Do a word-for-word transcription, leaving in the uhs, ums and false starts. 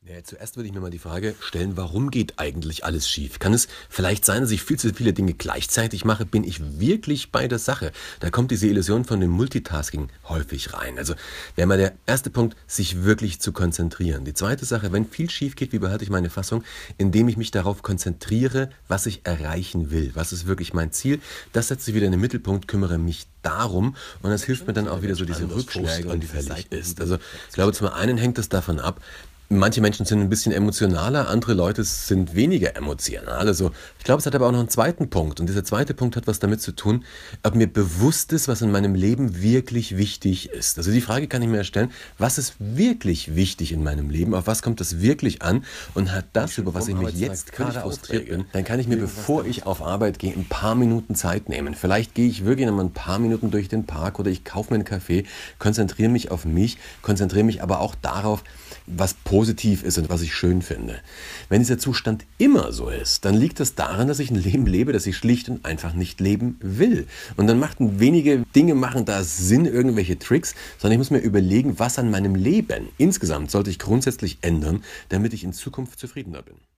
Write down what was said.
Ja, zuerst würde ich mir mal die Frage stellen, warum geht eigentlich alles schief? Kann es vielleicht sein, dass ich viel zu viele Dinge gleichzeitig mache? Bin ich wirklich bei der Sache? Da kommt diese Illusion von dem Multitasking häufig rein. Also wäre mal der erste Punkt, sich wirklich zu konzentrieren. Die zweite Sache, wenn viel schief geht, wie behalte ich meine Fassung? Indem ich mich darauf konzentriere, was ich erreichen will. Was ist wirklich mein Ziel? Das setze ich wieder in den Mittelpunkt, kümmere mich darum und das hilft mir dann auch wieder so diese Rückschläge und fällig ist. Also ich glaube, zum einen hängt es davon ab, manche Menschen sind ein bisschen emotionaler, andere Leute sind weniger emotional. Also ich glaube, es hat aber auch noch einen zweiten Punkt. Und dieser zweite Punkt hat was damit zu tun, ob mir bewusst ist, was in meinem Leben wirklich wichtig ist. Also die Frage kann ich mir stellen, was ist wirklich wichtig in meinem Leben? Auf was kommt das wirklich an? Und hat das, über was ich mich jetzt gerade frustriert bin, dann kann ich mir, bevor ich auf Arbeit gehe, ein paar Minuten Zeit nehmen. Vielleicht gehe ich wirklich noch mal ein paar Minuten durch den Park oder ich kaufe mir einen Kaffee, konzentriere mich auf mich, konzentriere mich aber auch darauf, was positiv ist und was ich schön finde. Wenn dieser Zustand immer so ist, dann liegt das daran, dass ich ein Leben lebe, das ich schlicht und einfach nicht leben will. Und dann machten wenige Dinge machen da Sinn, irgendwelche Tricks, sondern ich muss mir überlegen, was an meinem Leben insgesamt sollte ich grundsätzlich ändern, damit ich in Zukunft zufriedener bin.